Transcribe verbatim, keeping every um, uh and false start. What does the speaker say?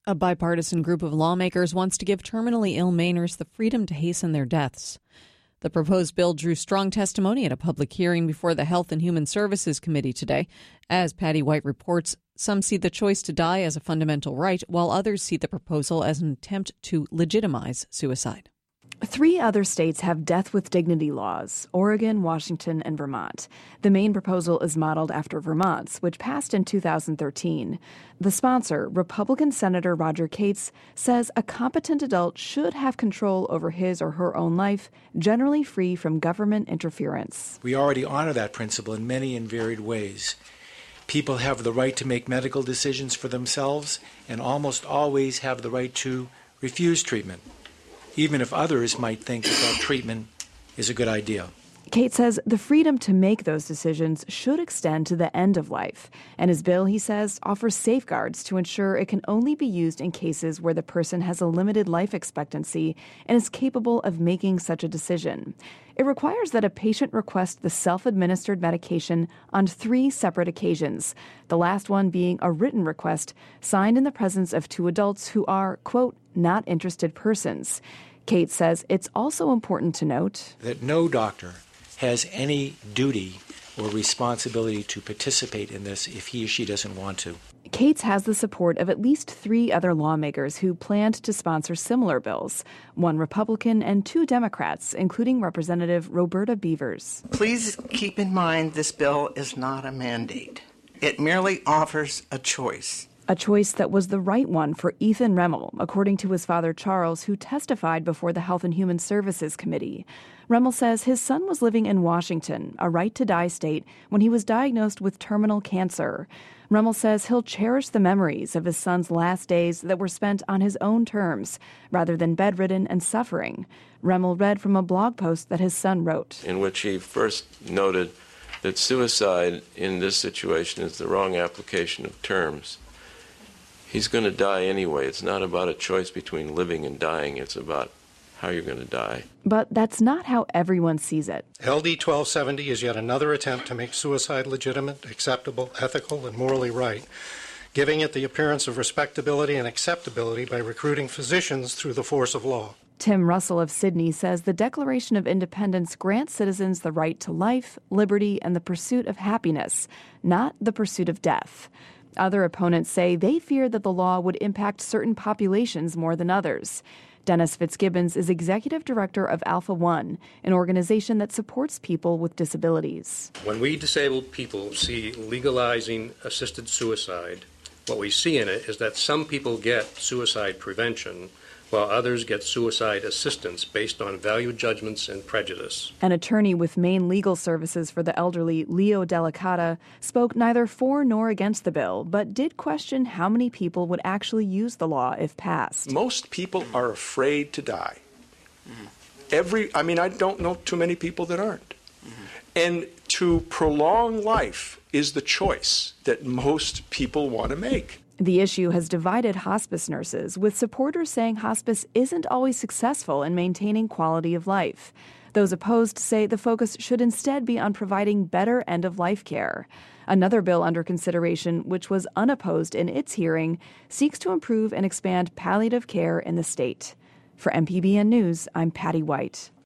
A bipartisan group of lawmakers wants to give terminally ill Mainers the freedom to hasten their deaths. The proposed bill drew strong testimony at a public hearing before the Health and Human Services Committee today. As Patty White reports, some see the choice to die as a fundamental right, while others see the proposal as an attempt to legitimize suicide. Three other states have death with dignity laws: Oregon, Washington, and Vermont. The main proposal is modeled after Vermont's, which passed in two thousand thirteen. The sponsor, Republican Senator Roger Cates, says a competent adult should have control over his or her own life, generally free from government interference. We already honor that principle in many and varied ways. People have the right to make medical decisions for themselves and almost always have the right to refuse treatment, even if others might think that that treatment is a good idea. Kate says the freedom to make those decisions should extend to the end of life. And his bill, he says, offers safeguards to ensure it can only be used in cases where the person has a limited life expectancy and is capable of making such a decision. It requires that a patient request the self-administered medication on three separate occasions, the last one being a written request signed in the presence of two adults who are, quote, not interested persons. Kate says it's also important to note that no doctor has any duty or responsibility to participate in this if he or she doesn't want to. Cates has the support of at least three other lawmakers who planned to sponsor similar bills, one Republican and two Democrats, including Representative Roberta Beavers. Please keep in mind this bill is not a mandate. It merely offers a choice. A choice that was the right one for Ethan Remmel, according to his father Charles, who testified before the Health and Human Services Committee. Remmel says his son was living in Washington, a right-to-die state, when he was diagnosed with terminal cancer. Remmel says he'll cherish the memories of his son's last days that were spent on his own terms, rather than bedridden and suffering. Remmel read from a blog post that his son wrote, in which he first noted that suicide in this situation is the wrong application of terms. He's going to die anyway. It's not about a choice between living and dying. It's about how you're going to die. But that's not how everyone sees it. L D twelve seventy is yet another attempt to make suicide legitimate, acceptable, ethical, and morally right, giving it the appearance of respectability and acceptability by recruiting physicians through the force of law. Tim Russell of Sydney says the Declaration of Independence grants citizens the right to life, liberty, and the pursuit of happiness, not the pursuit of death. Other opponents say they fear that the law would impact certain populations more than others. Dennis Fitzgibbons is executive director of Alpha One, an organization that supports people with disabilities. When we disabled people see legalizing assisted suicide, what we see in it is that some people get suicide prevention, while others get suicide assistance based on value judgments and prejudice. An attorney with Maine Legal Services for the Elderly, Leo Delicata, spoke neither for nor against the bill, but did question how many people would actually use the law if passed. Most people are afraid to die. Mm-hmm. Every, I mean, I don't know too many people that aren't. Mm-hmm. And to prolong life is the choice that most people want to make. The issue has divided hospice nurses, with supporters saying hospice isn't always successful in maintaining quality of life. Those opposed say the focus should instead be on providing better end-of-life care. Another bill under consideration, which was unopposed in its hearing, seeks to improve and expand palliative care in the state. For M P B N News, I'm Patty White.